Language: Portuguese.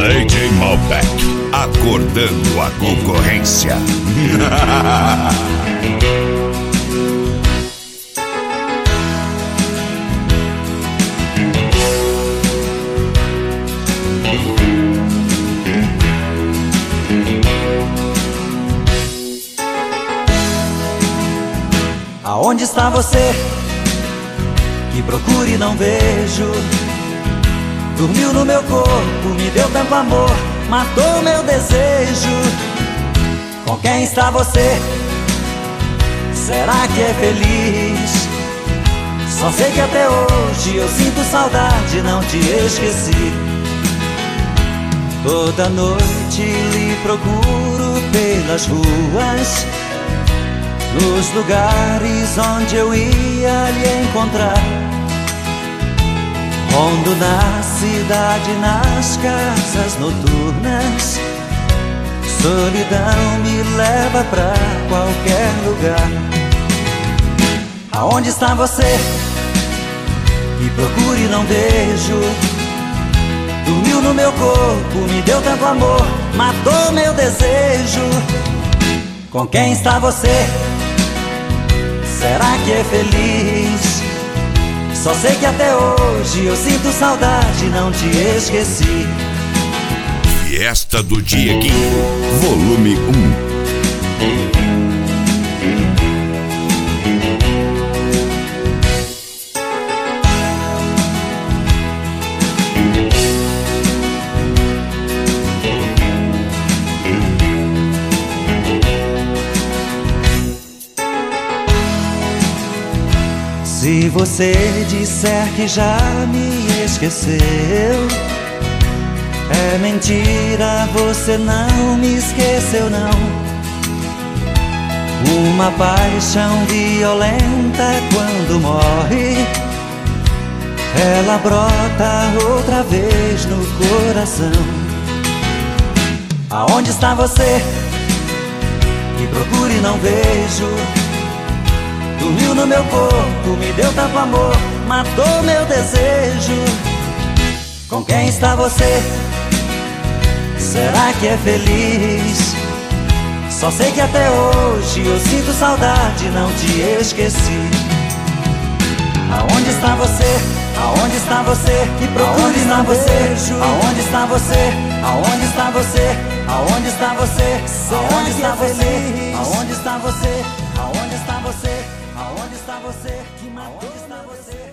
DJ Malbec, acordando a concorrência. Aonde está você? Que procuro e não vejo. Dormiu no meu corpo, me deu tanto amor, matou meu desejo. Com quem está você? Será que é feliz? Só sei que até hoje eu sinto saudade, não te esqueci. Toda noite lhe procuro pelas ruas, nos lugares onde eu ia lhe encontrar. Rondo na cidade, nas casas noturnas, solidão me leva pra qualquer lugar. Aonde está você? Que procuro e não vejo. Dormiu no meu corpo, me deu tanto amor, matou meu desejo. Com quem está você? Será que é feliz? Só sei que até hoje eu sinto saudade, não te esqueci. Fiesta do Dieguinho, volume 1. Se você disser que já me esqueceu, é mentira, você não me esqueceu não. Uma paixão violenta quando morre, ela brota outra vez no coração. Aonde está você? Que procuro e não vejo. Dormiu no meu corpo, me deu tanto amor, matou meu desejo. Com quem está você? Será que é feliz? Só sei que até hoje eu sinto saudade, não te esqueci. Aonde está você? Aonde está você? Que procuro e não vejo. Aonde está você? Aonde está você? Aonde está você? Aonde está você? Aonde está você? Aonde está você? Aonde está você? Que matou? Aonde está você?